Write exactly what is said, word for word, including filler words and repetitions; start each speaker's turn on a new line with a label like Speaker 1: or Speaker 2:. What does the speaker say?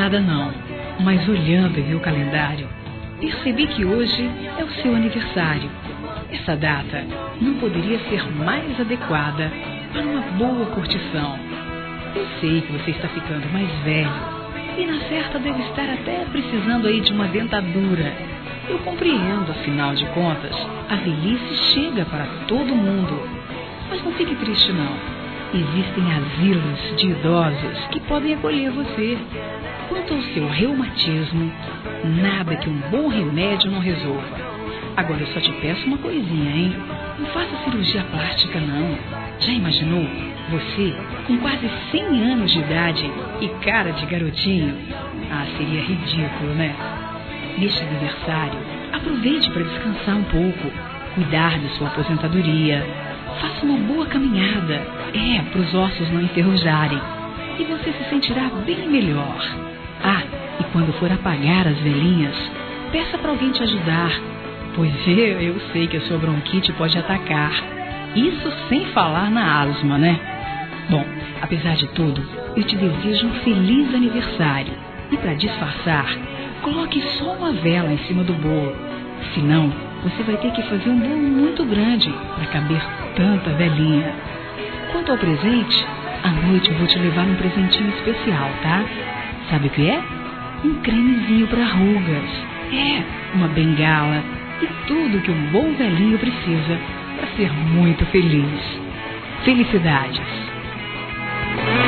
Speaker 1: nada não, mas olhando em meu calendário, percebi que hoje é o seu aniversário. Essa data não poderia ser mais adequada para uma boa curtição. Eu sei que você está ficando mais velho e na certa deve estar até precisando aí de uma dentadura. Eu compreendo, afinal de contas, a velhice chega para todo mundo. Mas não fique triste não. Existem asilos de idosos que podem acolher você. Quanto ao seu reumatismo, nada que um bom remédio não resolva. Agora eu só te peço uma coisinha, hein? Não faça cirurgia plástica, não. Já imaginou? Você, com quase cem anos de idade e cara de garotinho? Ah, seria ridículo, né? Neste aniversário, aproveite para descansar um pouco, cuidar de sua aposentadoria. Faça uma boa caminhada, é, para os ossos não enferrujarem. E você se sentirá bem melhor. Ah, e quando for apagar as velhinhas, peça para alguém te ajudar. Pois eu, eu sei que a sua bronquite pode atacar. Isso sem falar na asma, né? Bom, apesar de tudo, eu te desejo um feliz aniversário. E para disfarçar, coloque só uma vela em cima do bolo. Senão, você vai ter que fazer um bolo muito grande para caber tanta velhinha. Quanto ao presente, à noite eu vou te levar um presentinho especial, tá? Sabe o que é? Um cremezinho para rugas. É, uma bengala e tudo que um bom velhinho precisa para ser muito feliz. Felicidades!